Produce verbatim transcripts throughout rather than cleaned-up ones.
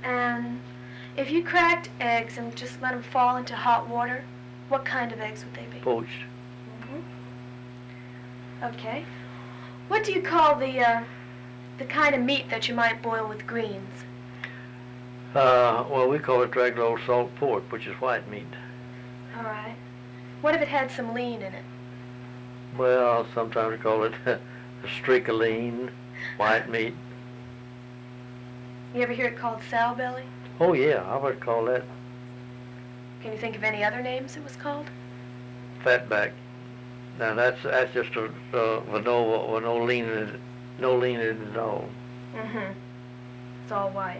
And if you cracked eggs and just let them fall into hot water, what kind of eggs would they be? Poached. Mm-hmm. Okay. What do you call the uh, the kind of meat that you might boil with greens? Uh, well, we call it regular old salt pork, which is white meat. All right. What if it had some lean in it? Well, sometimes we call it a streak of lean, white meat. You ever hear it called sow belly? Oh yeah, I would call that Can you think of any other names it was called? fatback. Now that's that's just a uh, with no with no lean in it, no lean in it at all. Mm-hmm. It's all white.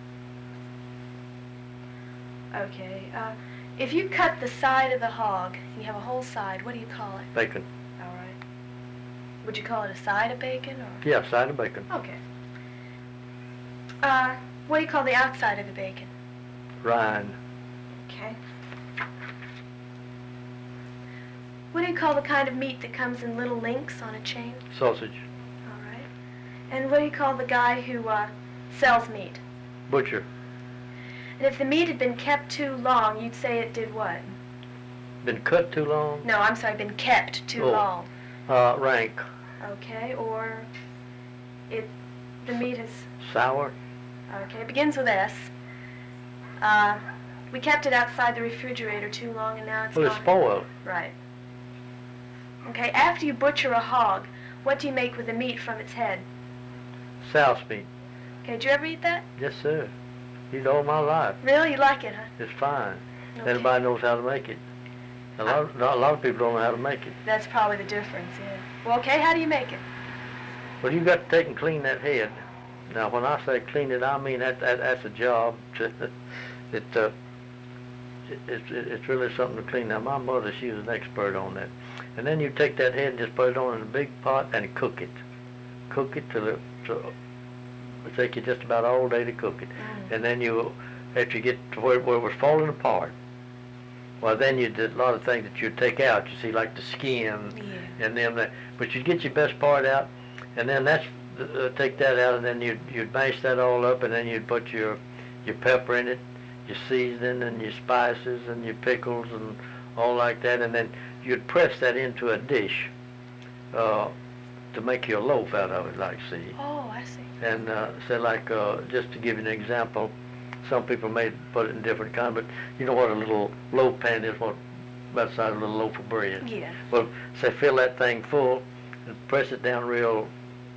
Okay. Uh, if you cut the side of the hog, you have a whole side. What do you call it? Bacon. All right. Would you call it a side of bacon or? Yeah, side of bacon. Okay. Uh, what do you call the outside of the bacon? Rind. Okay. What do you call the kind of meat that comes in little links on a chain? Sausage. All right. And what do you call the guy who uh, sells meat? Butcher. And if the meat had been kept too long, you'd say it did what? Been cut too long? No, I'm sorry, been kept too Oh. long. Uh, rank. Okay, or it, the meat is, Sour. okay, it begins with S. Uh, we kept it outside the refrigerator too long and now it's Well, it's gone. spoiled. Right. Okay, after you butcher a hog, what do you make with the meat from its head? Souse meat. Okay, did you ever eat that? Yes, sir. Eat all my life. Really? You like it, huh? It's fine. Okay. Everybody knows how to make it. A lot, of, a lot of people don't know how to make it. That's probably the difference, yeah. Well, okay, how do you make it? Well, you got to take and clean that head. Now, when I say clean it, I mean that, that that's a job. To, it, uh, it, it's it's really something to clean. Now, my mother, she was an expert on that. And then you take that head and just put it on in a big pot and cook it. Cook it till it, till it take you just about all day to cook it. Mm. And then you, after you get to where, where it was falling apart, well, then you did a lot of things that you'd take out. You see, like the skin, Yeah. and then that. But you'd get your best part out, and then that's uh, take that out, and then you'd you'd mash that all up, and then you'd put your your pepper in it, your seasoning, and your spices, and your pickles, and all like that, and then you'd press that into a dish uh, to make you a loaf out of it, like see. Oh, I see. And uh, say like uh, just to give you an example, some people may put it in different kind, but you know what a little loaf pan is? What about the size of a little loaf of bread? Yeah. Well, say fill that thing full and press it down real,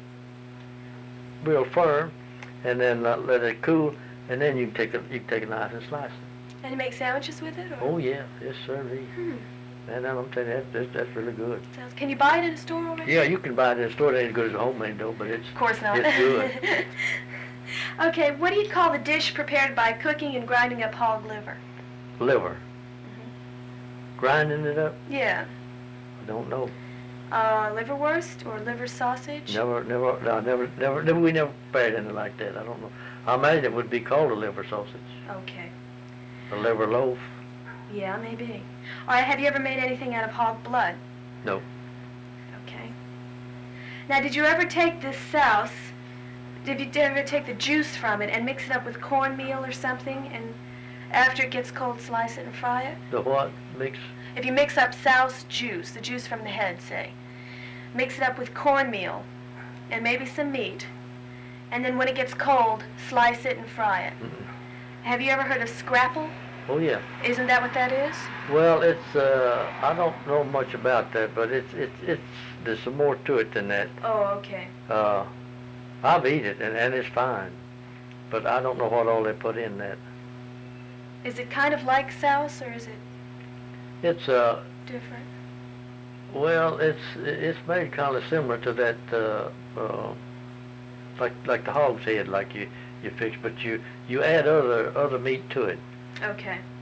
real firm, and then uh, let it cool, and then you can take a you can take a knife and slice it. And you make sandwiches with it? Or? Oh yeah, yes sir. Hmm. And I'm telling you, that, that's, that's really good. Sounds, can you buy it in a store already? Yeah, you can buy it in a store. It ain't as good as a homemade though, but it's Of course not. it's good. Okay, what do you call the dish prepared by cooking and grinding up hog liver? Liver. Mm-hmm. Grinding it up? Yeah. I don't know. Uh, liverwurst or liver sausage? Never, never, no, never, never, never. We never prepared anything like that. I don't know. I imagine it would be called a liver sausage, Okay. a liver loaf. Yeah, maybe. All right, have you ever made anything out of hog blood? No. Okay. Now, did you ever take this souse, did you ever take the juice from it and mix it up with cornmeal or something, and after it gets cold, slice it and fry it? The what mix? If you mix up souse juice, the juice from the head, say, mix it up with cornmeal and maybe some meat, and then when it gets cold, slice it and fry it. Mm-mm. Have you ever heard of scrapple? Oh yeah. Isn't that what that is? Well, it's uh, I don't know much about that, but it's it's it's there's some more to it than that. Oh, okay. Uh, I've eaten it and, and it's fine, but I don't know what all they put in that. Is it kind of like souse, or is it It's uh, different? well, it's it's made kind of similar to that, uh, uh, like like the hog's head, like you you fix, but you you add other other meat to it. Okay.